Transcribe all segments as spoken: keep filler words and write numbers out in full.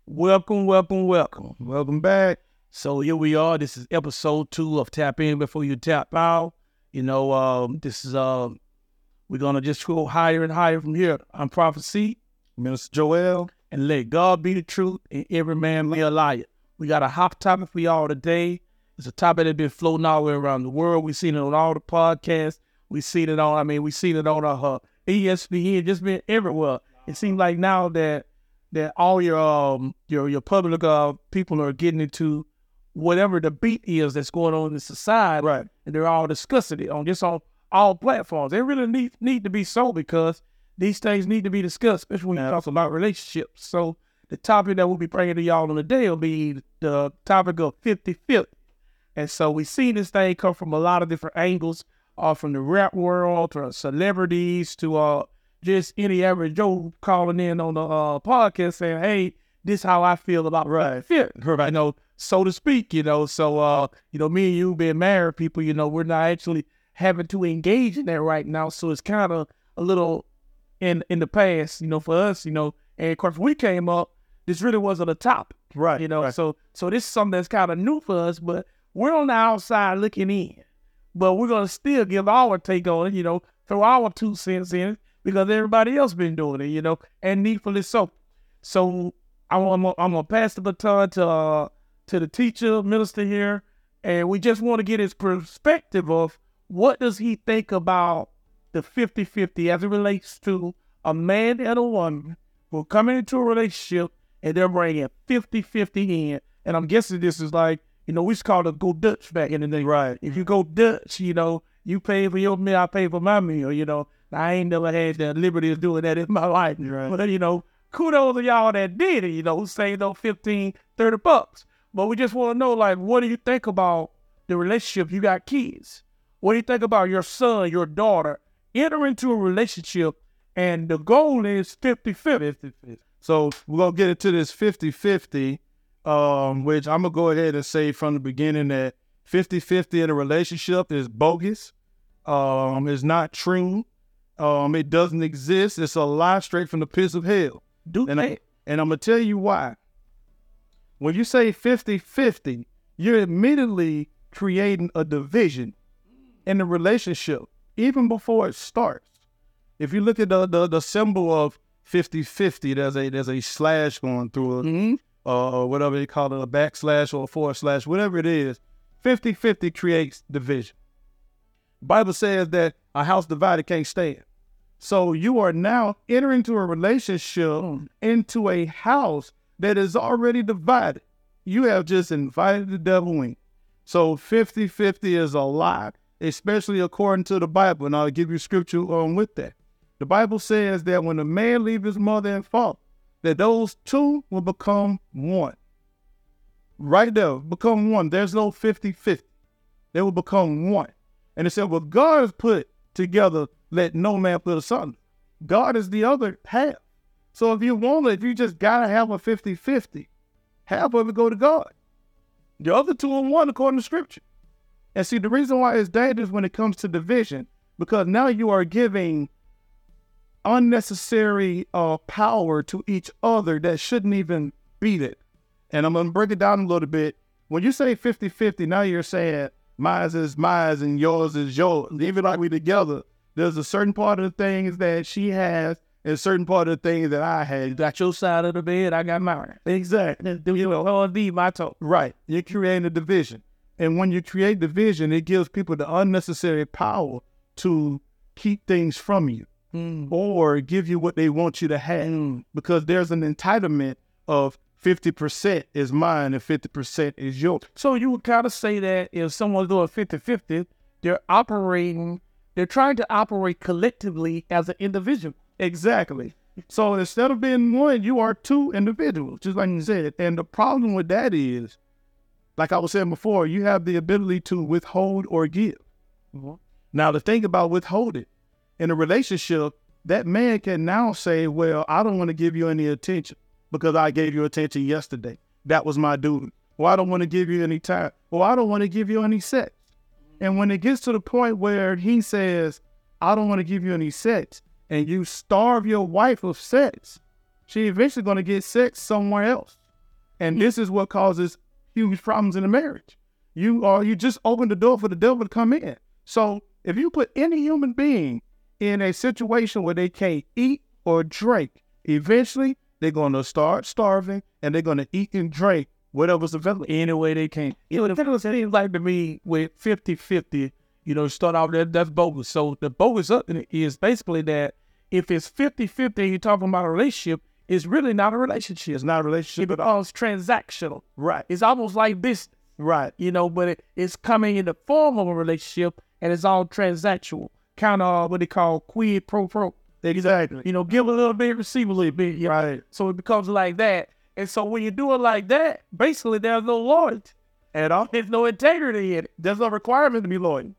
Welcome, welcome, welcome. Welcome back. So here we are. This is episode two of Tap In Before You Tap Out. You know, um, this is um, we're gonna just go higher and higher from here. I'm Prophet C, Minister Joel. and let God be the truth and every man be a liar. We got a hot topic for y'all today. It's a topic that's been floating all the way around the world. We've seen it on all the podcasts. We've seen it on, I mean, we've seen it on uh, E S P N, just been everywhere. It seems like now that that all your um your your public uh people are getting into whatever the beat is that's going on in society, Right. and they're all discussing it on just on all platforms. They really need need to be so, because these things need to be discussed, especially when you talk about relationships. So the topic that we'll be bringing to y'all on the day will be the topic of fifty-fifty. And so we see this thing come from a lot of different angles, uh, from the rap world to celebrities to uh just any average Joe calling in on the uh, podcast saying, hey, this is how I feel about Right. fit, you know, so to speak, you know. So, uh, you know, me and you being married people, you know, we're not actually having to engage in that right now. So it's kind of a little in in the past, you know, for us, you know. And of course, when we came up, this really wasn't a topic, Right. you know. Right. So so this is something that's kind of new for us, but we're on the outside looking in. But we're going to still give our take on it, you know, throw our two cents in it, because everybody else been doing it, you know, and needfully so. So I'm, I'm, I'm going to pass the baton to uh, to the teacher, minister here, and we just want to get his perspective of what does he think about the fifty-fifty as it relates to a man and a woman who are coming into a relationship and they're bringing fifty-fifty in. And I'm guessing this is like, you know, we used to call it go Dutch back in the day. Right. If you go Dutch, you know, you pay for your meal, I pay for my meal, you know. I ain't never had the liberty of doing that in my life. Right. But, you know, kudos to y'all that did it, you know, who saved those fifteen, thirty bucks. But we just want to know, like, what do you think about the relationship? You got kids. What do you think about your son, your daughter, enter into a relationship, and the goal is fifty-fifty? So we're going to get into this fifty-fifty, um, which I'm going to go ahead and say from the beginning that fifty-fifty in a relationship is bogus. Um, it's not true. Um, it doesn't exist. It's a lie straight from the pits of hell. Do And, that. I, and I'm going to tell you why. When you say fifty-fifty, you're immediately creating a division in the relationship, even before it starts. If you look at the, the, the symbol of fifty-fifty, there's a there's a slash going through it, Mm-hmm. uh, or whatever they call it, a backslash or a forward slash, whatever it is. fifty-fifty creates division. Bible says that a house divided can't stand. So you are now entering into a relationship, Mm. into a house that is already divided. You have just invited the devil in. So fifty-fifty is a lie, especially according to the Bible. And I'll give you scripture along with that. The Bible says that when a man leaves his mother and father, that those two will become one. Right there, become one. There's no fifty-fifty. They will become one. And it said, well, God has put together, let no man put asunder. God is the other half. So if you want it, if you just got to have a fifty-fifty, half of it go to God. The other two are one according to Scripture. And see, the reason why it's dangerous when it comes to division, because now you are giving unnecessary uh, power to each other that shouldn't even be there. And I'm going to break it down a little bit. When you say fifty-fifty, now you're saying mine is mine and yours is yours. Even like we together, there's a certain part of the things that she has and a certain part of the things that I had. You got your side of the bed, I got mine. Exactly. You know, oh, indeed, my toe. Right. You're creating a division. And when you create division, it gives people the unnecessary power to keep things from you Mm. or give you what they want you to have, Mm. because there's an entitlement of fifty percent is mine and fifty percent is yours. So you would kind of say that if someone's doing fifty-fifty, they're operating, they're trying to operate collectively as an individual. Exactly. So instead of being one, you are two individuals, just like you said. And the problem with that is, like I was saying before, you have the ability to withhold or give. Mm-hmm. Now, the thing about withholding in a relationship, that man can now say, well, I don't want to give you any attention because I gave you attention yesterday. That was my duty. Well, I don't want to give you any time. Well, I don't want to give you any sex. And when it gets to the point where he says, I don't want to give you any sex, and you starve your wife of sex, she eventually going to get sex somewhere else. And this is what causes huge problems in a marriage. You are you just open the door for the devil to come in. So if you put any human being in a situation where they can't eat or drink, eventually they're going to start starving and they're going to eat and drink whatever's available any way they can. You know, the thing seems like to me with fifty-fifty, you know, start off that that's bogus. So the bogus up in it is basically that if it's fifty-fifty and you're talking about a relationship, it's really not a relationship. It's not a relationship It becomes transactional. Right. It's almost like business. Right. You know, but it, it's coming in the form of a relationship and it's all transactional. Kind of what they call quid pro quo. Exactly. You know, give a little bit, receive a little bit. You know? Right. So it becomes like that. And so when you do it like that, basically there's no loyalty At all. There's no integrity in it. There's no requirement to be loyal.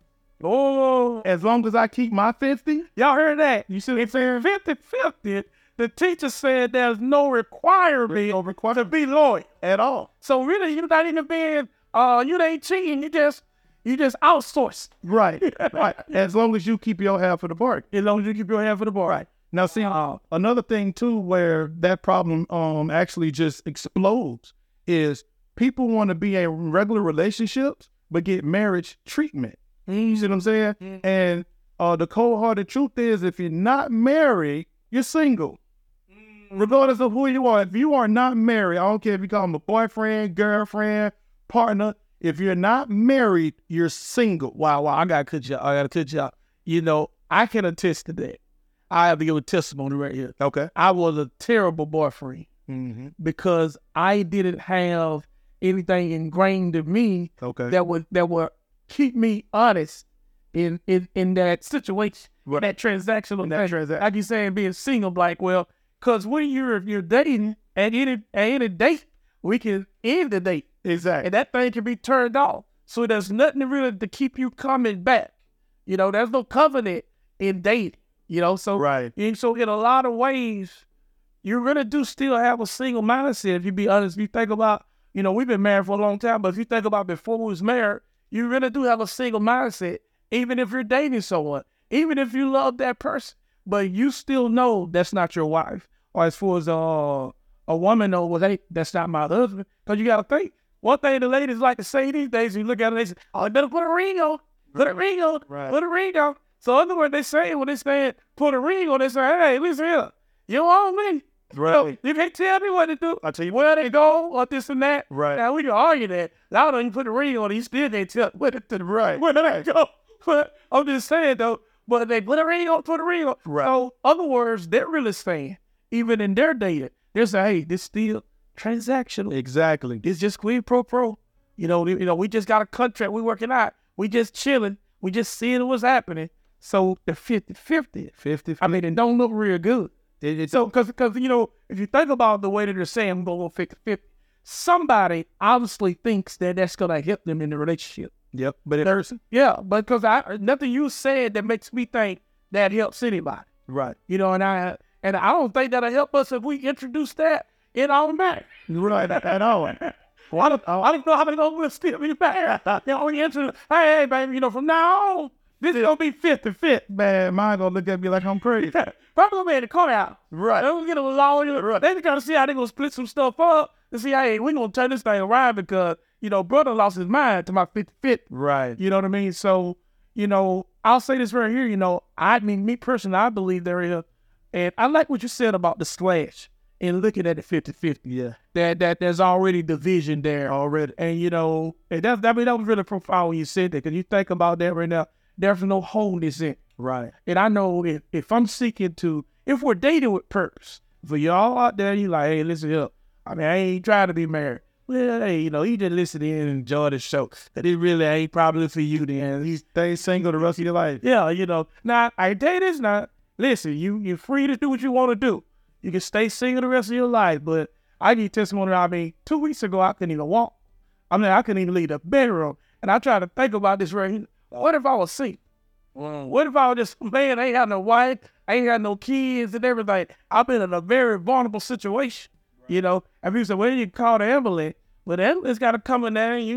Oh, As long as I keep my fifty, y'all heard that? you should If it's fifty-fifty, the teacher said there's no requirement no requirement to be loyal. at all. So really, you're not even being, uh, you ain't cheating. You just, you just outsource. Right. Right. As long as you keep your half of the bargain. As long as you keep your hand for the bar. Right. Now, see, Uh, another thing too, where that problem um actually just explodes is people want to be in regular relationships but get marriage treatment. You see what I'm saying? Mhm. And uh, the cold-hearted truth is, if you're not married, you're single. Regardless of who you are, if you are not married, I don't care if you call them a boyfriend, girlfriend, partner. If you're not married, you're single. Wow, wow, I gotta cut you. I gotta cut you out. You know, I can attest to that. I have to give a testimony right here. Okay. I was a terrible boyfriend Mm-hmm. because I didn't have anything ingrained in me Okay. that would that would keep me honest in in, in that situation, Right. that transactional In that thing. transaction. Like you saying, being single, like, well, because when you're you're dating at any at any date, we can end the date, Exactly. and that thing can be turned off. So there's nothing really to keep you coming back. You know, there's no covenant in dating. You know, so Right. and so in a lot of ways, you're gonna do still have a single mindset. If you be honest, if you think about, you know, we've been married for a long time, but if you think about before we was married, you really do have a single mindset, even if you're dating someone, even if you love that person, but you still know that's not your wife. Or as far as uh, a woman knows, well, hey, that's not my husband. Because you got to think, one thing the ladies like to say these days, you look at it, they say, oh, you better put a ring on, put a ring on, Right. put a ring on. So in other words, they say, when they say put a ring on, they say, hey, listen here, you own me. Right. You can't tell me what to do. I tell you Where they go, or this and that. Right. Now we can argue that. Now don't even put a ring on it. You still can't tell where to, to the Right. where they go. But I'm just saying though. But they put a ring on, put a ring on. Right. So other words, they're really saying, even in their dating, they're saying, hey, this still transactional. Exactly. It's just quid pro pro. You know, you know, we just got a contract. We working out. We just chilling. We just seeing what's happening. So the fifty-fifty. fifty. I mean, it don't look real good. It, it's So, because, because you know, if you think about the way that they're saying, I'm going to go fifty-fifty, somebody obviously thinks that that's going to help them in the relationship. Yep. But it, There's, yeah, because I nothing you said that makes me think that helps anybody. right. You know, and I and I don't think that'll help us if we introduce that in our marriage. Right. At all. Well, I don't, I don't know how many of us still be married. You know, we introduce, hey, hey, baby, you know, from now on, this is going to be fifty-fifty. Man, mine gonna look at me like I'm crazy. Probably gonna be in the courthouse. Right. They're gonna get a lawyer. Right. They gotta see how they gonna split some stuff up to see, hey, we gonna turn this thing around because, you know, brother lost his mind to my fifty-fifty. Right. You know what I mean? So, you know, I'll say this right here, you know, I mean, me personally, I believe there is, and I like what you said about the slash and looking at the fifty-fifty. Yeah. That that there's already division there. Already. And, you know, and that, I mean, that was really profound when you said that, because you think about that right now, there's no wholeness in it. Right. And I know if, if I'm seeking to, if we're dating with purpose, for y'all out there, you like, hey, listen here. I mean, I ain't trying to be married. Well, hey, you know, you just listen in and enjoy the show. That it really ain't probably for you then. You stay single the rest of your life. Yeah, you know. Now, I tell you this now. Listen, you, you're free to do what you want to do. You can stay single the rest of your life, but I need testimony. I mean, two weeks ago, I couldn't even walk. I mean, I couldn't even leave the bedroom. And I tried to think about this right here. What if I was single? What if I was just, man, I ain't got no wife, I ain't got no kids and everything. I've been in a very vulnerable situation, you know. And people say, well, you call the ambulance. But the ambulance got to come in there and you,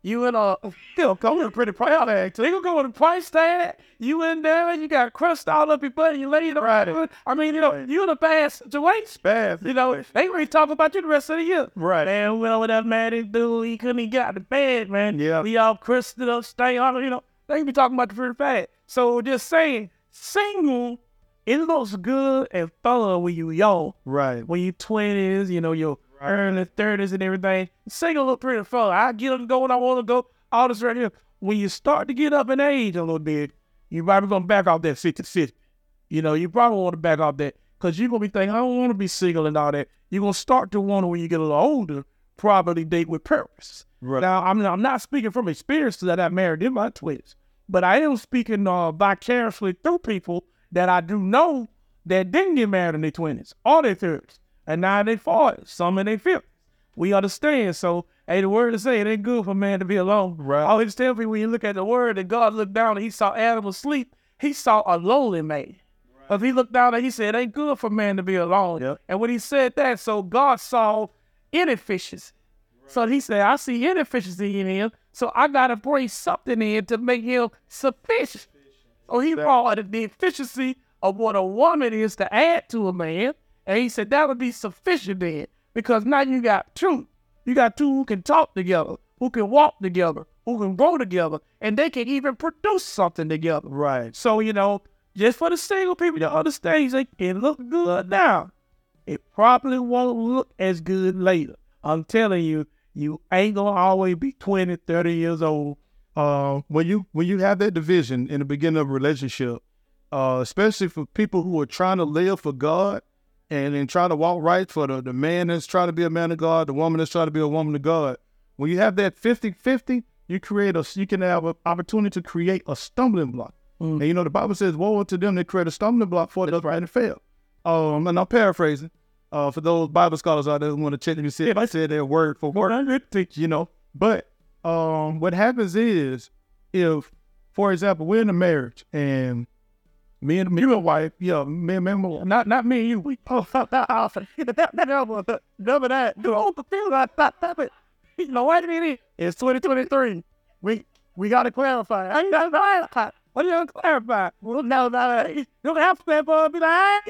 You in a, still going pretty price tag. They gonna go with a price tag. You in there, you got crust all up your butt, you laid on Right. it. I mean, you know, you in a bad situation. Bad. You know, they ain't really talking about you the rest of the year. Right. Man, well, with that man, this dude, he couldn't even get out of the bed, man. Yeah. We all crusted up, stay on, you know. They ain't be talking about the pretty bad. So just saying, single, it looks good and fun when you young. Right. When you twenties, you know, your early thirties and everything. Single look pretty fun. I get them going, I want to go, all this right here. When you start to get up in age a little bit, you probably going to back off that fifty fifty. You know, you probably want to back off that because you're going to be thinking, I don't want to be single and all that. You're going to start to want to, when you get a little older, probably date with purpose. Right. Now, I'm, I'm not speaking from experience that I married in my twenties, but I am speaking uh, vicariously through people that I do know that didn't get married in their twenties or their thirties. And now in their forties, some in their fifties. We understand. So, hey, the word is say it ain't good for a man to be alone. Right. I always tell people when you look at the word that God looked down and he saw Adam asleep, he saw a lonely man. Right. If he looked down and he said, it ain't good for a man to be alone. Yep. And when he said that, so God saw inefficiency. Right. So he said, I see inefficiency in him, so I got to bring something in to make him sufficient. So he brought the efficiency of what a woman is to add to a man. And he said that would be sufficient then, because now you got two. You got two who can talk together, who can walk together, who can grow together, and they can even produce something together. Right. So, you know, just for the single people to understand, they it look good now. It probably won't look as good later. I'm telling you, you ain't gonna always be twenty, thirty years old. Uh, when you when you have that division in the beginning of a relationship, uh, especially for people who are trying to live for God, and then try to walk right for the, the man that's trying to be a man of God, the woman that's trying to be a woman of God. When you have that fifty-fifty, you create a, you can have an opportunity to create a stumbling block. Mm. And you know, the Bible says, woe unto them that create a stumbling block for the upright and fail. Um, and I'm paraphrasing, uh, for those Bible scholars out there who want to check and see if I said that word for word, you know. But um, what happens is, if, for example, we're in a marriage and Me and me and my wife, yeah, me and my wife, not not me and you. We oh that often. That that that number that. Do all the feel like that that. You know what it is? It's twenty twenty-three. We we gotta clarify. I gotta clarify. What are you gonna clarify? Well, no, no, you don't have to step up. Be like,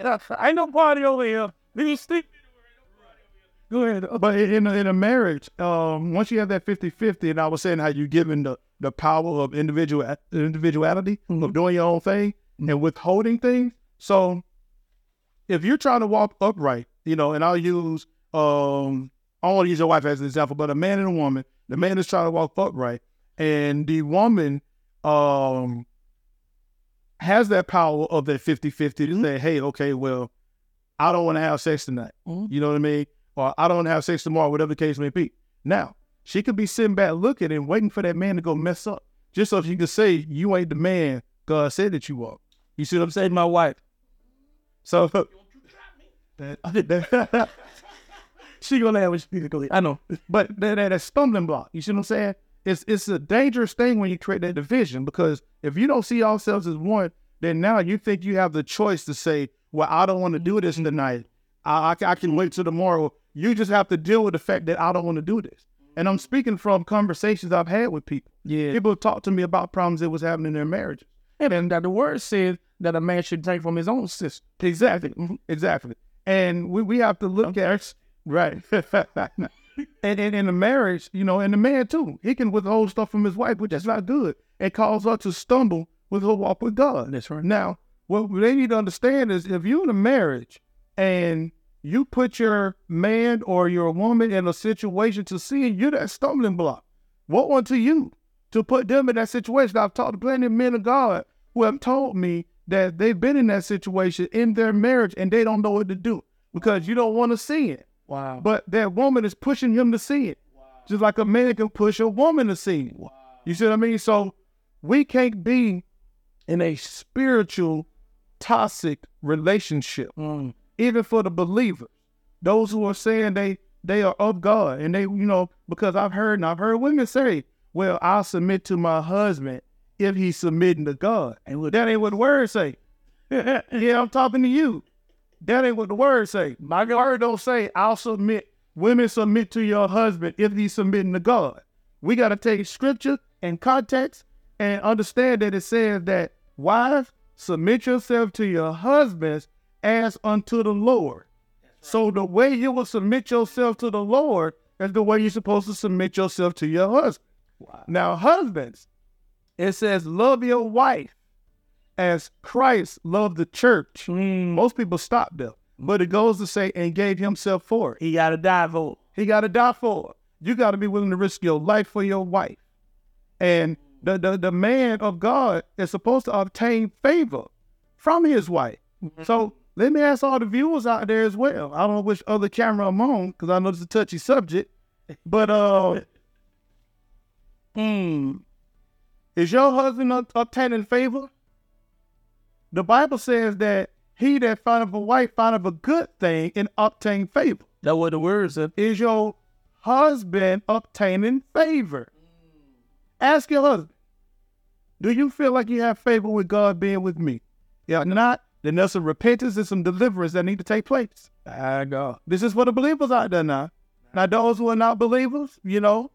I ain't no party over here. Leave stick. Go ahead. But in a, in a marriage, um, once you have that fifty-fifty, and I was saying how you given the the power of individual individuality mm-hmm. of doing your own thing. And withholding things. So if you're trying to walk upright, you know, and I'll use, um, I don't want to use your wife as an example, but a man and a woman, the man is trying to walk upright, and the woman um, has that power of that fifty-fifty to mm-hmm. say, hey, okay, well, I don't want to have sex tonight. Mm-hmm. You know what I mean? Or I don't want to have sex tomorrow, whatever the case may be. Now, she could be sitting back looking and waiting for that man to go mess up, just so she can say, you ain't the man God said that you are. You see what I'm saying? My wife. So, that, she gonna have what she go. I know, but that, that, that stumbling block. You see what I'm saying? It's it's a dangerous thing when you create that division, because if you don't see ourselves as one, then now you think you have the choice to say, well, I don't want to do this tonight. I, I I can wait till tomorrow. You just have to deal with the fact that I don't want to do this. And I'm speaking from conversations I've had with people. Yeah, people have talked to me about problems that was happening in their marriages. And that the word says that a man should take from his own sister. Exactly. Mm-hmm. Exactly. And we, we have to look at it. Right. and, and in a marriage, you know, and the man too, he can withhold stuff from his wife, which is not good, and cause her to stumble with her walk with God. That's right. Now, what they need to understand is if you're in a marriage and you put your man or your woman in a situation to sin, you're that stumbling block. Woe unto you to put them in that situation. I've talked to plenty of men of God who have told me that they've been in that situation in their marriage and they don't know what to do because you don't want to see it. Wow. But that woman is pushing him to see it. Wow. Just like a man can push a woman to see it. Wow. You see what I mean? So we can't be in a spiritual toxic relationship, mm. even for the believers. Those who are saying they, they are of God, and they, you know, because I've heard, and I've heard women say, well, I'll submit to my husband if he's submitting to God. And well, that ain't what the word say. Yeah, I'm talking to you. That ain't what the word say. My word don't say, I'll submit, women submit to your husband if he's submitting to God. We got to take scripture and context and understand that it says that wives, submit yourself to your husbands as unto the Lord. Right. So the way you will submit yourself to the Lord is the way you're supposed to submit yourself to your husband. Wow. Now, husbands, it says, love your wife as Christ loved the church. Mm. Most people stop there. But it goes to say, and gave himself for it. He got to die for it. He got to die for it. You got to be willing to risk your life for your wife. And the, the, the man of God is supposed to obtain favor from his wife. Mm-hmm. So let me ask all the viewers out there as well. I don't know which other camera I'm on because I know it's a touchy subject. But uh, hmm, is your husband obtaining favor? The Bible says that he that findeth a wife findeth a good thing and obtain favor. That's what the word says. Is your husband obtaining favor? Ask your husband, do you feel like you have favor with God being with me? Yeah, not, then there's some repentance and some deliverance that need to take place. I go. This is for the believers out there now. Now, those who are not believers, you know,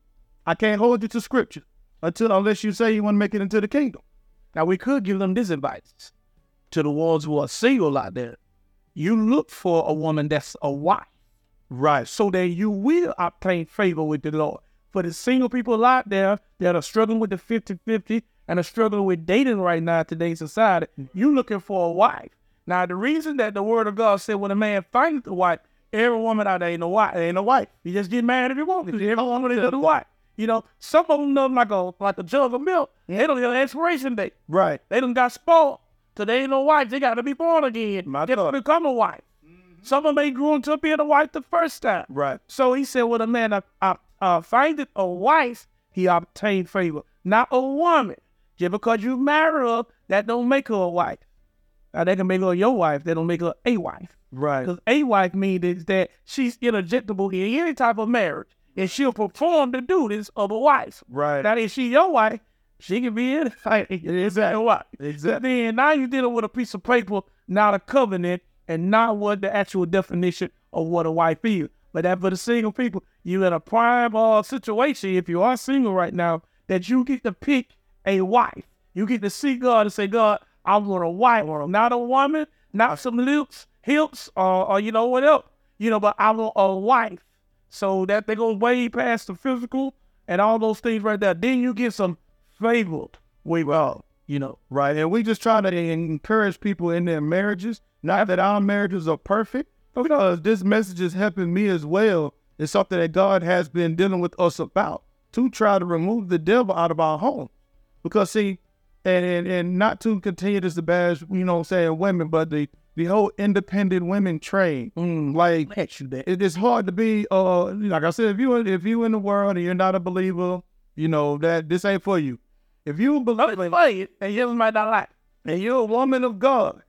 I can't hold you to scripture until unless you say you want to make it into the kingdom. Now, we could give them this advice to the ones who are single out there. You look for a woman that's a wife. Right. So that you will obtain favor with the Lord. For the single people out there that are struggling with the fifty-fifty and are struggling with dating right now in today's society, you looking for a wife. Now, the reason that the word of God said when a man finds a wife, every woman out there ain't no wife. Ain't no wife. You just get married if you want. Every woman is a wife. You know, some of them know like a like a jug of milk. They don't have an expiration date. Right. They done got spoiled. So they ain't no wife. They got to be born again. My they God. become a wife. Mm-hmm. Some of them ain't grew into being a wife the first time. Right. So he said, when a man uh, uh, uh, findeth a wife, he obtained favor. Not a woman. Just because you marry her, that don't make her a wife. Now, they can make her your wife. They don't make her a wife. Right. Because a wife means is that she's interjectable in any type of marriage. And she'll perform the duties of a wife. Right. Now, if she your wife, she can be in exactly what. Exactly. Then now you're dealing with a piece of paper, not a covenant, and not what the actual definition of what a wife is. But that for the single people, you're in a prime uh, situation, if you are single right now, that you get to pick a wife. You get to see God and say, God, I want a wife, not a woman, not some lips, hips, or, or you know what else, you know, but I want a wife. So that they go way past the physical and all those things right there. Then you get some favored way well, you know. Right. And we just try to encourage people in their marriages. Not that our marriages are perfect, because this message is helping me as well. It's something that God has been dealing with us about to try to remove the devil out of our home. Because see, and and, and not to continue this to bash, you know what I'm saying, women, but the the whole independent women trade. Mm, like it, it's hard to be uh like I said, if you if you in the world and you're not a believer, you know that this ain't for you. If you a believer, oh, and you might not like, and you're a woman of God,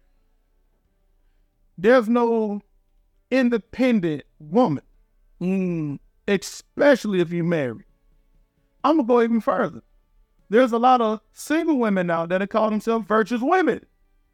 there's no independent woman, mm, especially if you're married. I'm gonna go even further. There's a lot of single women now that call themselves virtuous women.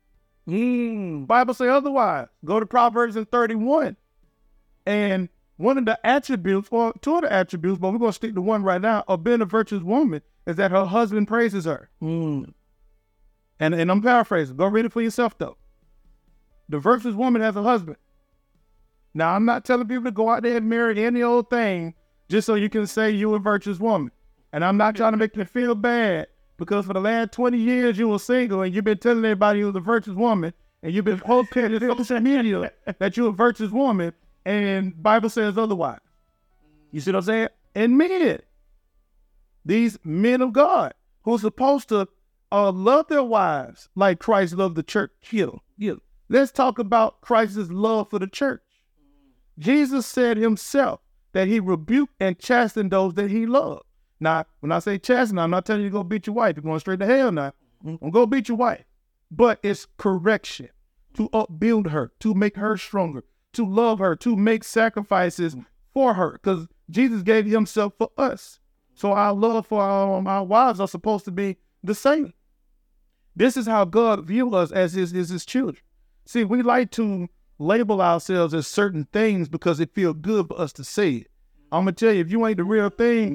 Mm, Bible say otherwise. Go to Proverbs in thirty-one. And one of the attributes, or two of the attributes, but we're going to stick to one right now, of being a virtuous woman is that her husband praises her. Mm. And, and I'm paraphrasing. Go read it for yourself, though. The virtuous woman has a husband. Now, I'm not telling people to go out there and marry any old thing just so you can say you're a virtuous woman. And I'm not trying to make you feel bad, because for the last twenty years you were single and you've been telling everybody you was a virtuous woman, and you've been posting on social media that you're a virtuous woman, and Bible says otherwise. You see what I'm saying? And men, these men of God who are supposed to uh, love their wives like Christ loved the church. Yeah, yeah. Let's talk about Christ's love for the church. Jesus said himself that he rebuked and chastened those that he loved. Now, when I say chasten, I'm not telling you to go beat your wife. You're going straight to hell now. Don't go beat your wife. But it's correction to upbuild her, to make her stronger, to love her, to make sacrifices for her. Because Jesus gave himself for us. So our love for our, our wives are supposed to be the same. This is how God views us as his, as his children. See, we like to label ourselves as certain things because it feels good for us to say it. I'm going to tell you, if you ain't the real thing,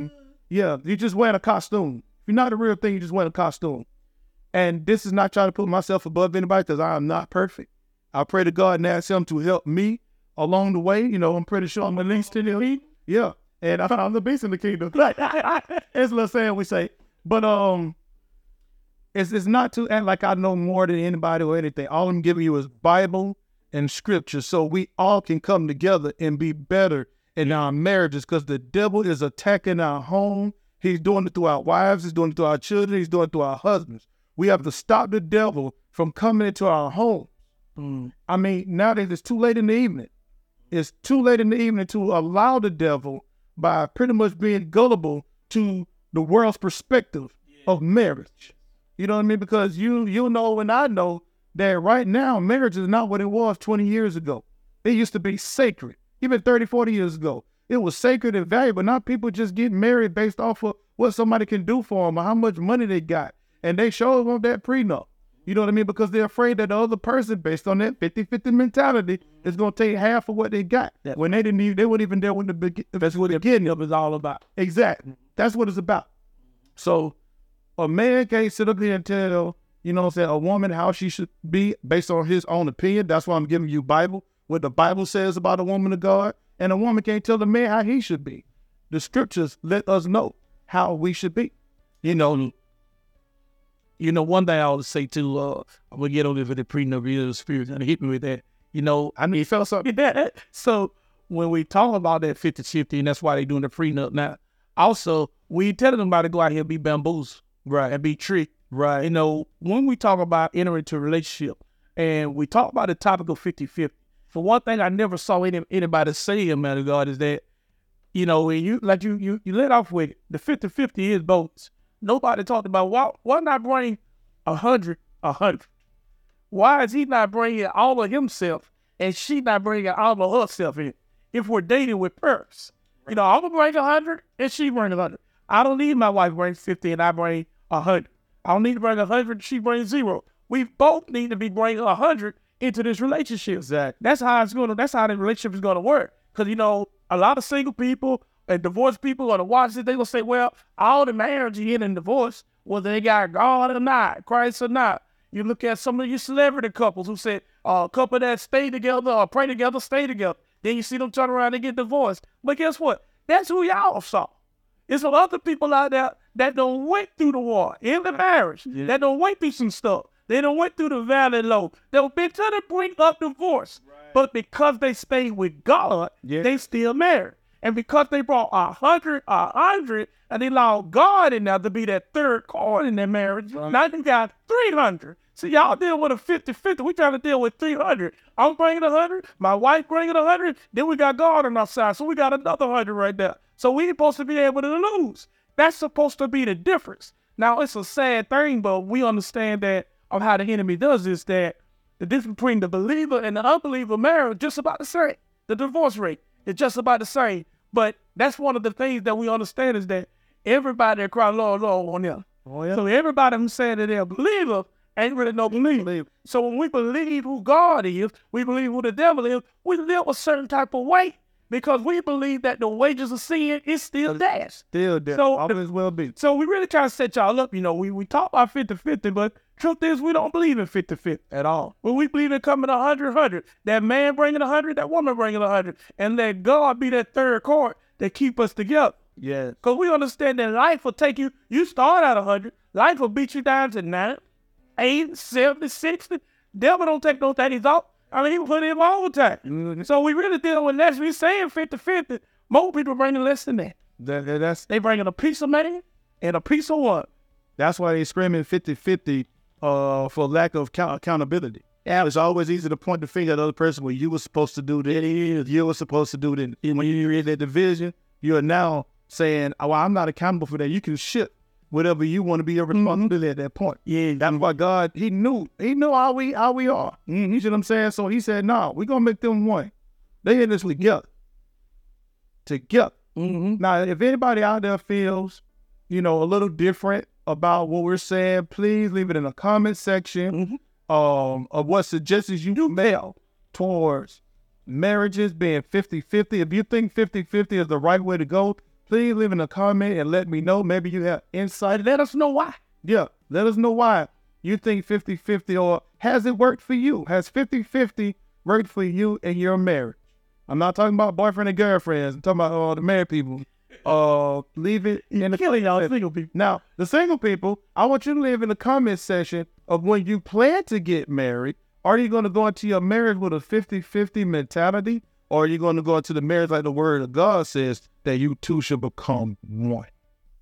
Yeah, you just wearing a costume. If you're not the real thing, you just wearing a costume. And this is not trying to put myself above anybody because I am not perfect. I pray to God and ask him to help me along the way. You know, I'm pretty sure I'm the least in the kingdom. Yeah. And I'm the beast in the kingdom. It's a little saying we say. But um, it's, it's not to act like I know more than anybody or anything. All I'm giving you is Bible and scripture so we all can come together and be better in our marriages because the devil is attacking our home. He's doing it through our wives. He's doing it through our children. He's doing it through our husbands. We have to stop the devil from coming into our home. Mm. I mean, nowadays it's too late in the evening. It's too late in the evening to allow the devil by pretty much being gullible to the world's perspective yeah. of marriage. You know what I mean? Because you you know and I know that right now marriage is not what it was twenty years ago. It used to be sacred. Even thirty, forty years ago, it was sacred and valuable. Now people just get married based off of what somebody can do for them or how much money they got. And they show them that prenup. You know what I mean? Because they're afraid that the other person, based on that fifty-fifty mentality, is going to take half of what they got. Yeah. When they didn't even, they weren't even there when the begin. That's what the beginning of it is all about. Exactly. That's what it's about. So a man can't sit up here and tell, you know what I'm saying, a woman how she should be based on his own opinion. That's why I'm giving you Bible, what the Bible says about a woman of God. And a woman can't tell the man how he should be. The scriptures let us know how we should be. You know, you know, one thing I always say too, uh, I'm going to get on this with the prenup, you know, the spirit kind of hit me with that. You know, I mean, it felt something. So when we talk about that fifty-fifty, and that's why they're doing the prenup now, also, we telling them about to go out here and be bamboozled, right, and be tricked, right. You know, when we talk about entering into a relationship, and we talk about the topic of fifty-fifty, for one thing I never saw any, anybody say, man of God, is that, you know, when you, like you, you, you let off with it, the fifty-fifty is both. Nobody talked about, why, why not bring a hundred, a hundred? Why is he not bringing all of himself and she not bringing all of herself in? If we're dating with purse, right. You know, I'm gonna bring a hundred and she bring a hundred. I don't need my wife bring fifty and I bring a hundred. I don't need to bring a hundred, she brings zero. We both need to be bringing a hundred into this relationship. Exactly. That's how it's gonna. That's how the relationship is gonna work. Because you know, a lot of single people and divorced people are to watch it. They gonna say, "Well, all the marriage you in divorce, whether they got God or not, Christ or not." You look at some of your celebrity couples who said, uh, "A couple that stay together or pray together, stay together." Then you see them turn around and get divorced. But guess what? That's who y'all saw. There's some other people out there that don't went through the war in the marriage. Yeah. That don't went through some stuff. They don't went through the valley low. They've been trying to bring up divorce. Right. But because they stayed with God, yeah. they still married. And because they brought a hundred, a hundred, and they allowed God in there to be that third cord in their marriage, right. Now they got three hundred. So y'all deal with a fifty-fifty. We trying to deal with three hundred. I'm bringing a hundred. My wife bringing a hundred. Then we got God on our side. So we got another hundred right there. So we supposed to be able to lose. That's supposed to be the difference. Now, it's a sad thing, but we understand that of how the enemy does this, that the difference between the believer and the unbeliever marriage is just about the same. The divorce rate is just about the same. But that's one of the things that we understand is that everybody that cry, Lord, Lord, on them. Oh, yeah. So everybody who's saying that they're a believer ain't really no believer. So when we believe who God is, we believe who the devil is, we live a certain type of way because we believe that the wages of sin is still there. Still there. So always will be. So we really try to set y'all up. You know, we, we talk about fifty-fifty, but truth is we don't believe in fifty-fifty at all. Well, we believe in coming a hundred, hundred. That man bringing a hundred, that woman bringing a hundred. And let God be that third cord that keep us together. Yeah. Because we understand that life will take you, you start at a hundred, life will beat you down to nine, eight, seventy, sixty. Devil don't take no things off. I mean, he put in overtime. Mm-hmm. So we really dealing with less. We saying fifty-fifty. Most people bringing less than that. that, that that's, they bringing a piece of man and a piece of what? That's why they screaming fifty-fifty uh, for lack of count- accountability. Yeah. It's always easy to point the finger at the other person when you were supposed to do this. You were supposed to do this. When you're in that division, you are now saying, oh, well, I'm not accountable for that. You can shift whatever you want to be your responsibility mm-hmm. at that point. Yeah. That's why God, he knew. He knew how we how we are. Mm-hmm. You see what I'm saying? So he said, no, we're going to make them one. They in this together. Together. Mm-hmm. Now, if anybody out there feels, you know, a little different about what we're saying, please leave it in the comment section mm-hmm. um, of what suggestions you mail towards marriages being fifty-fifty. If you think fifty-fifty is the right way to go, Please leave in a comment and let me know. Maybe you have insight. Let us know why. Yeah, let us know why you think fifty-fifty, or has it worked for you? Has fifty-fifty worked for you in your marriage? I'm not talking about boyfriend and girlfriends. I'm talking about all uh, the married people. Uh, leave it in the killing y'all single people. Now, the single people, I want you to leave in the comment section of when you plan to get married. Are you going to go into your marriage with a fifty-fifty mentality? Or are you going to go into the marriage like the word of God says, that you two should become one?